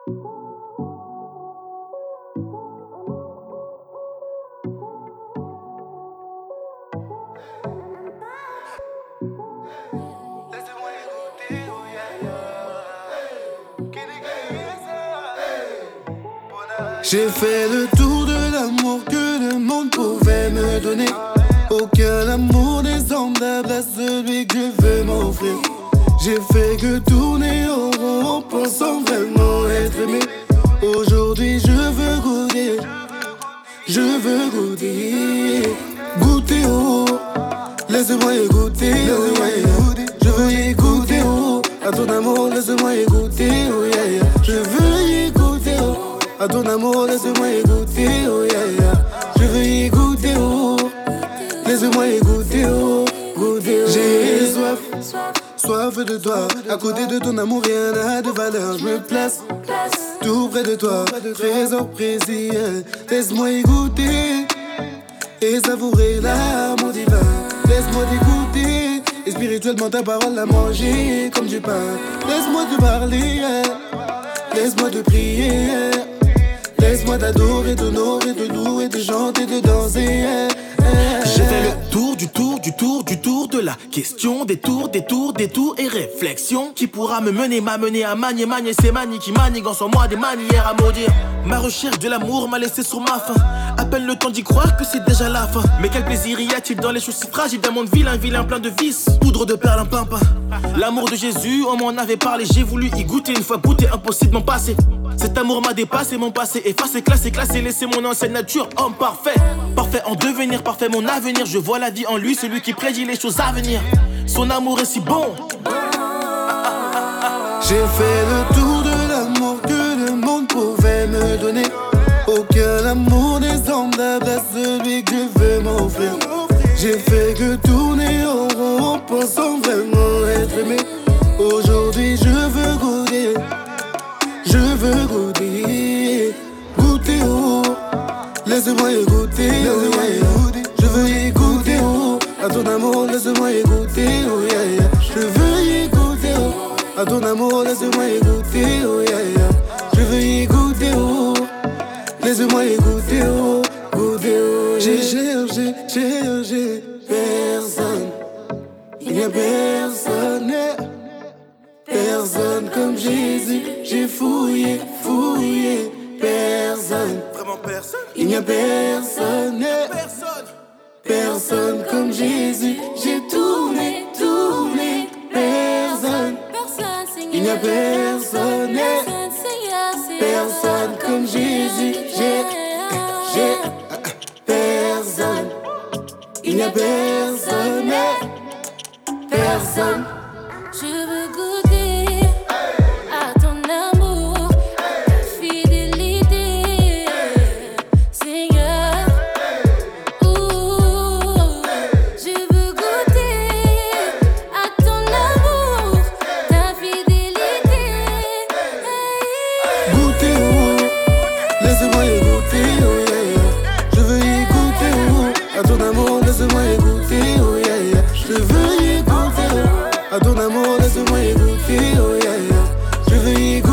J'ai fait le tour de l'amour que le monde pouvait me donner. Aucun amour n'est semblable à celui que je veux m'offrir. J'ai fait que tourner en rond en pensant vraiment être aimé. Aujourd'hui je veux goûter, je veux goûter. Goûter oh, laisse-moi y goûter, laisse-moi y goûter. Je veux y goûter oh, à ton amour laisse-moi y goûter oh yeah yeah. Je veux y goûter oh, à ton amour laisse-moi y goûter oh yeah yeah. Je veux y goûter oh, laisse-moi y goûter oh, goûter oh. J'ai soif, soif de toi. À côté de ton amour rien n'a de valeur. Je me place tout près de toi, trésor précis. Laisse-moi y goûter et savourer l'amour divin. Laisse-moi t'écouter et spirituellement ta parole à manger comme du pain. Laisse-moi te parler, laisse-moi te prier. Laisse-moi t'adorer, t'honorer, te louer, te chanter, te danser. J'ai fait le tour du tour du tour du tour de la question. Des tours et réflexions. Qui pourra me mener, m'amener à manier ces manies qui manigant sur moi des manières à maudire. Ma recherche de l'amour m'a laissé sur ma faim. À peine le temps d'y croire que c'est déjà la fin. Mais quel plaisir y a-t-il dans les choses si fragiles d'un monde vilain plein de vices. Poudre de perles, un pimpin. L'amour de Jésus, on m'en avait parlé. J'ai voulu y goûter, une fois goûté, impossible m'en passer. Cet amour m'a dépassé, mon passé effacé, classé, laissé mon ancienne nature, homme parfait. Parfait en devenir, parfait mon avenir. Je vois la vie en lui, celui qui prédit les choses à venir. Son amour est si bon. J'ai fait le tour de l'amour que le monde pouvait me donner. Aucun amour n'est semblable à celui que je veux m'offrir. J'ai fait que tourner en rond en pensant vraiment être aimé. Aujourd'hui je veux goûter, je veux goûter. Goûter oh, laisse-moi y goûter, laisse-moi y goûter. Je veux y goûter oh, à ton amour laisse-moi y goûter oh yeah yeah. Je veux y goûter oh, à ton amour laisse-moi y goûter oh yeah yeah. Je veux y goûter oh, laisse-moi y goûter oh, goûter oh. J'ai cherché personne, il n'y a personne, personne comme Jésus. J'ai fouillé, personne, Vraiment personne. il n'y a personne, personne comme Jésus. J'ai tourné, personne, il n'y a personne, personne comme Jésus. J'ai personne, il n'y a personne, personne. Je veux goûter à ton amour, ta fidélité, Seigneur. Je veux goûter à ton amour, ta fidélité. Goûter oh, laisse-moi y goûter oh yeah yeah. Je veux y goûter oh, à ton amour laisse-moi y goûter oh yeah yeah. Je veux y goûter oh, à ton amour laisse-moi y goûter oh yeah yeah. Je veux y goûter